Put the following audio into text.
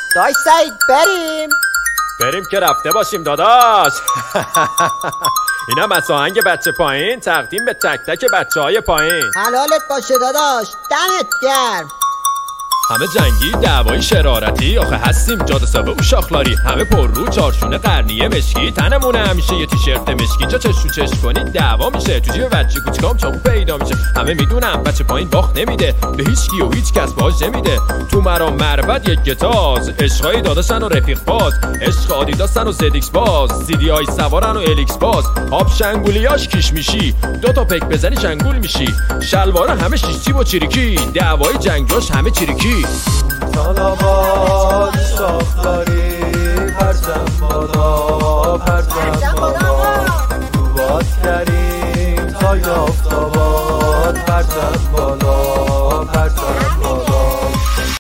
داش سعید بریم که رفته باشیم داداش. اینم از آهنگ بچه پایین تقدیم به تک تک بچه های پایین. حلالت باشه داداش، دمت گرم. همه جنگی دعوای شرارتی، آخه هستیم جاده سابه و شاخلاری. همه پر رو چارشونه قرنیه مشکی، تنمونه همیشه یه تیشرت مشکی. جا چش رو چش کنید دعوا میشه، تو جیب بچه کوچیکام چاقو پیدا میشه. همه میدونم بچه پایین باخت نمیده به هیچ کی و هیچ کس باج نمیده. تو مرام مربد یک گتاز، عشقای داداشن و رفیق باز، عشق آدیداسن و زدیکس باز، سیدی های سوارن و الیکس باز. آب شنگولیاش کیش میشی، دوتا پک بزنی شنگول میشی. شلوارا همه شیشتی با چیریکی، دعوای جنگاش همه چیریکی. سلامات شاخداری پرچم بالا پرچم بالا